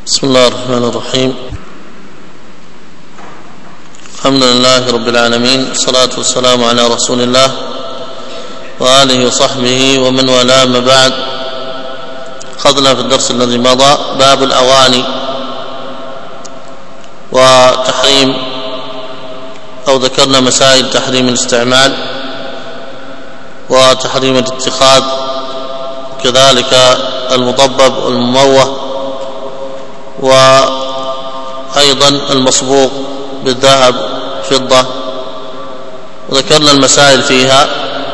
بسم الله الرحمن الرحيم. الحمد لله رب العالمين، والصلاة والسلام على رسول الله وآله وصحبه ومن والاه، ما بعد. أخذنا في الدرس الذي مضى باب الأواني وتحريم، أو ذكرنا مسائل تحريم الاستعمال وتحريم الاتخاذ، كذلك المضبب والمموه، وأيضا المصبوغ بالذهب فضة، وذكرنا المسائل فيها.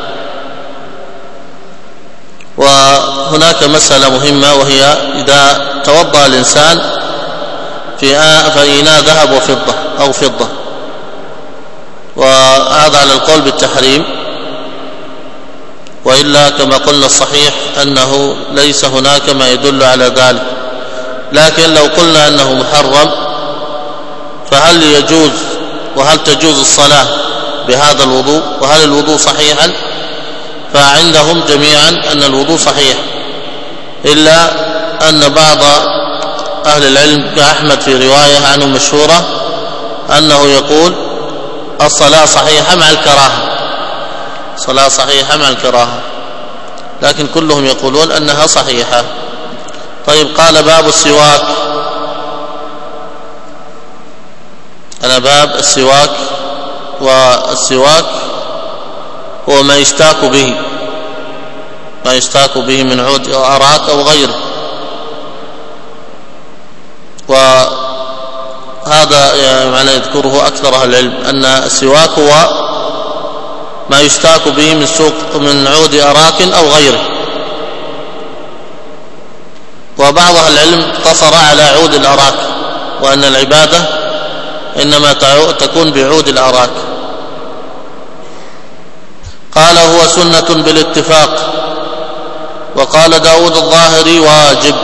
وهناك مسألة مهمة، وهي إذا توضأ الإنسان في إناء ذهب وفضة أو فضة، وهذا على القول بالتحريم، وإلا كما قلنا الصحيح أنه ليس هناك ما يدل على ذلك. لكن لو قلنا أنه محرم، فهل يجوز وهل تجوز الصلاة بهذا الوضوء، وهل الوضوء صحيحا؟ فعندهم جميعا أن الوضوء صحيح، إلا أن بعض أهل العلم كأحمد في رواية عنه مشهورة أنه يقول الصلاة صحيحة مع الكراهة، صلاة صحيحة مع الكراهة، لكن كلهم يقولون أنها صحيحة. طيب، قال باب السواك. أنا باب السواك، والسواك هو ما يستاك به، ما يستاك به من عود أو أراك أو غيره. وهذا يعني يذكره أكثر أهل العلم، أن السواك هو ما يستاك به من عود أراك أو غيره. وبعض أهل العلم اقتصر على عود الأراك، وأن العبادة إنما تكون بعود الأراك. قال هو سنة بالاتفاق. وقال داود الظاهري واجب.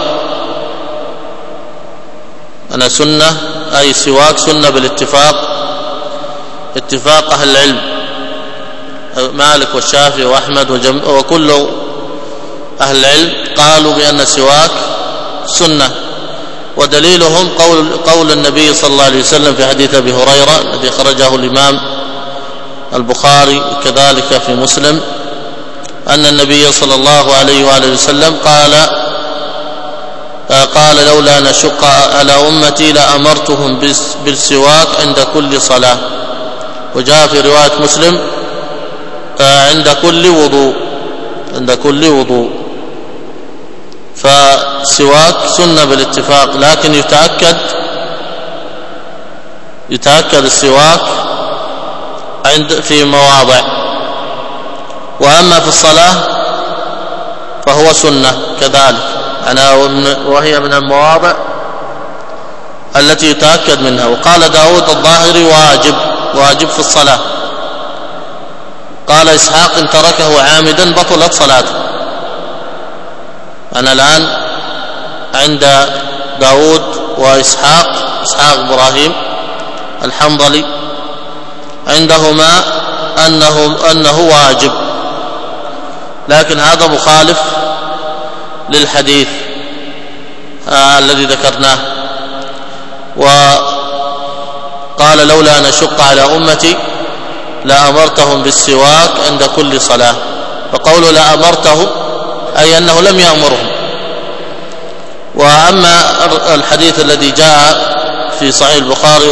أنا سنة أي سواك سنة بالاتفاق، اتفاق أهل العلم، مالك والشافعي وأحمد وكل أهل العلم قالوا بأن السواك سنة. ودليلهم قول النبي صلى الله عليه وسلم في حديث أبي هريرة الذي خرجه الإمام البخاري كذلك في مسلم، أن النبي صلى الله عليه وآله وسلم قال لولا نشق على أمتي لأمرتهم بالسواك عند كل صلاة. وجاء في رواية مسلم عند كل وضوء، عند كل وضوء. فالسواك سنة بالاتفاق، لكن يتأكد السواك في مواضع، وأما في الصلاة فهو سنة كذلك، وهي من المواضع التي يتأكد منها. وقال داود الظاهري واجب في الصلاة. قال إسحاق إن تركه عامدا بطلت صلاته. أنا الآن عند داود وإسحاق إبراهيم الحنظلي، عندهما أنه واجب، لكن هذا مخالف للحديث الذي ذكرناه. وقال لولا أن أشق على أمتي لأمرتهم بالسواك عند كل صلاة. فقوله لأمرتهم أي أنه لم يأمرهم. وأما الحديث الذي جاء في صحيح البخاري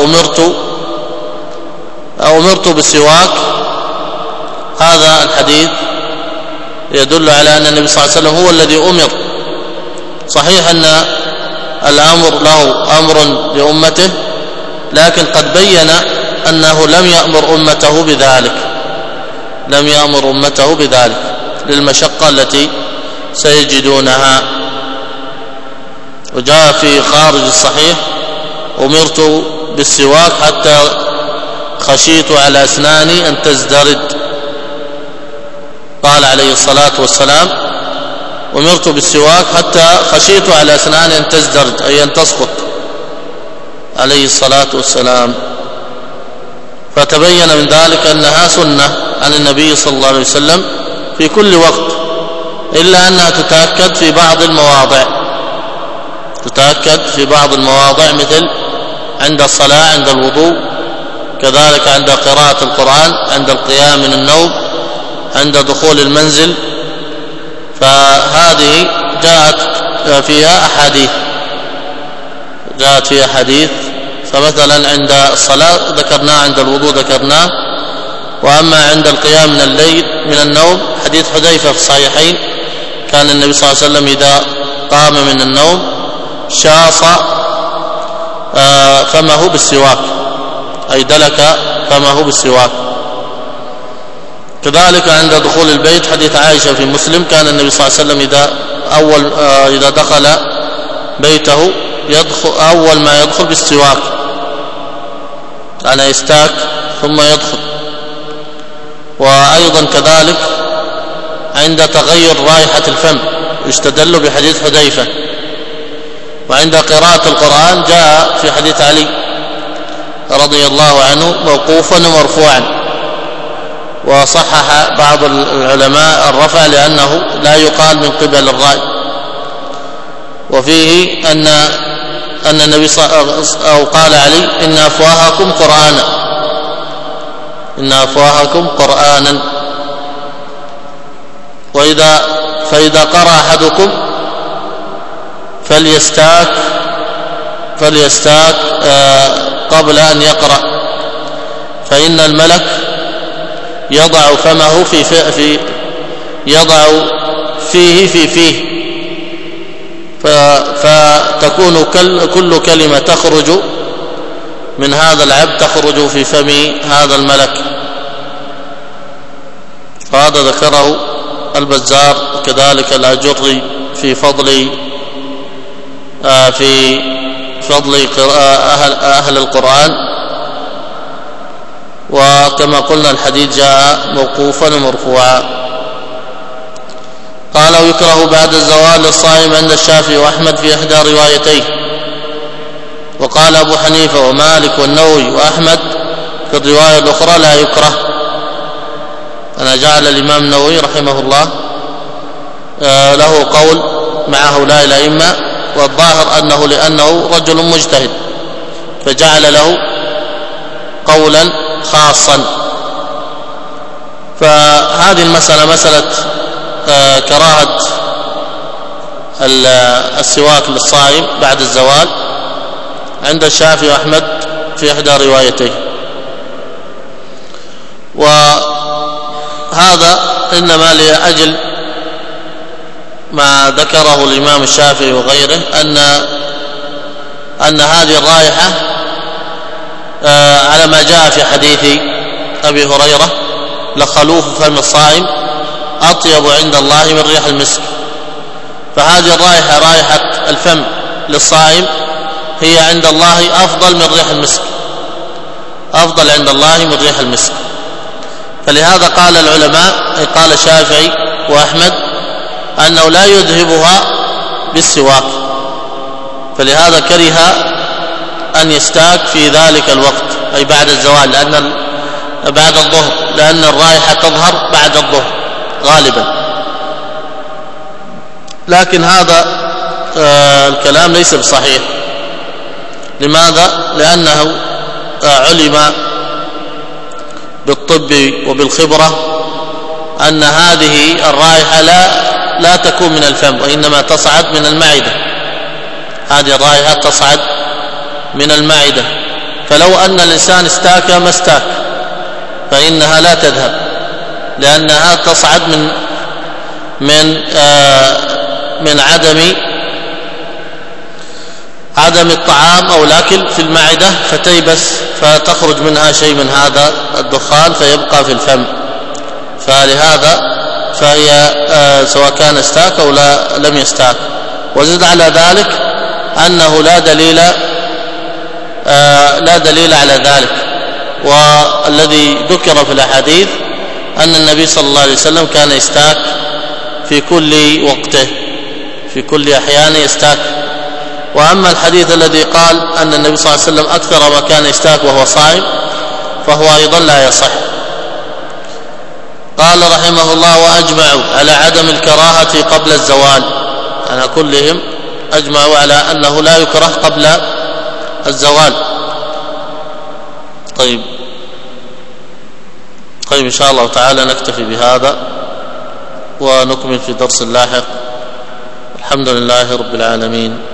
أمرت بالسواك، هذا الحديث يدل على أن النبي صلى الله عليه وسلم هو الذي أمر. صحيح أن الأمر له أمر لأمته، لكن قد بين أنه لم يأمر أمته بذلك للمشقة التي سيجدونها. وجاء في خارج الصحيح أمرت بالسواك حتى خشيت على أسناني أن تزدرد. قال عليه الصلاة والسلام أمرت بالسواك حتى خشيت على أسناني أن تزدرد، أي أن تسقط، عليه الصلاة والسلام. فتبين من ذلك أنها سنة عن النبي صلى الله عليه وسلم في كل وقت، إلا أنها تتأكد في بعض المواضع، تتأكد في بعض المواضع، مثل عند الصلاة، عند الوضوء، كذلك عند قراءة القرآن، عند القيام من النوم، عند دخول المنزل. فهذه جاءت فيها أحاديث. فمثلا عند الصلاة ذكرناه، عند الوضوء ذكرناه. وأما عند القيام من الليل من النوم، حديث حذيفة في الصحيحين، كان النبي صلى الله عليه وسلم إذا قام من النوم شاص فمه بالسواك، أي دلك فمه بالسواك. كذلك عند دخول البيت، حديث عائشة في مسلم، كان النبي صلى الله عليه وسلم إذا دخل بيته أول ما يدخل بالسواك، يعني يستاك ثم يدخل. وأيضا كذلك عند تغير رائحة الفم يستدل بحديث حذيفة. وعند قراءة القرآن جاء في حديث علي رضي الله عنه موقوفا ومرفوعا، وصحح بعض العلماء الرفع لأنه لا يقال من قبل الرأي. وفيه أن النبي أو قال علي: إن أفواهكم قرآنا. فإذا قرأ أحدكم فليستاك قبل أن يقرأ، فإن الملك يضع فمه فيه في فيه، فتكون كل كلمة تخرج من هذا العبد تخرج في فم هذا الملك. وهذا ذكره البزار، وكذلك الأجري في فضل أهل القرآن. وكما قلنا الحديث جاء موقوفا ومرفوعا. قال: ويكره بعد الزوال للصائم عند الشافعي وأحمد في إحدى روايتيه. وقال أبو حنيفة ومالك والنووي وأحمد في الرواية الأخرى لا يكره. أنا جعل الإمام النووي رحمه الله له قول مع هؤلاء الأئمة، والظاهر لأنه رجل مجتهد فجعل له قولا خاصا. فهذه المسألة مسألة كراهة السواك للصائم بعد الزوال عند الشافعي وأحمد في إحدى روايتيه. وهذا إنما لأجل ما ذكره الإمام الشافعي وغيره أن هذه الرائحة على ما جاء في حديث أبي هريرة: لخلوف فم الصائم أطيب عند الله من ريح المسك. فهذه الرائحة، رائحة الفم للصائم، هي عند الله أفضل من ريح المسك، أفضل عند الله من ريح المسك. فلهذا قال العلماء، قال الشافعي وأحمد، أنه لا يذهبها بالسواك، فلهذا كره أن يستاك في ذلك الوقت، أي بعد الزوال، بعد الظهر، لأن الرائحة تظهر بعد الظهر غالبا. لكن هذا الكلام ليس بصحيح. لماذا؟ لأنه علم بالطب وبالخبرة أن هذه الرائحة لا تكون من الفم، وإنما تصعد من المعدة. هذه الرائحة تصعد من المعدة، فلو أن الإنسان استاك ما استاك فإنها لا تذهب، لأنها تصعد من عدم الطعام أو الأكل في المعدة، فتيبس فتخرج منها شيء من هذا الدخان فيبقى في الفم. فلهذا فهي سواء كان استاك أو لم يستاك. وزد على ذلك أنه لا دليل على ذلك. والذي ذكر في الأحاديث أن النبي صلى الله عليه وسلم كان يستاك في كل وقته، في كل أحيان يستاك. وأما الحديث الذي قال أن النبي صلى الله عليه وسلم أكثر ما كان يستاك وهو صائم فهو أيضا لا يصح. قال رحمه الله: وأجمعوا على عدم الكراهة قبل الزوال. أنا كلهم أجمعوا على أنه لا يكره قبل الزوال. طيب إن شاء الله تعالى نكتفي بهذا ونكمل في درس لاحق. الحمد لله رب العالمين.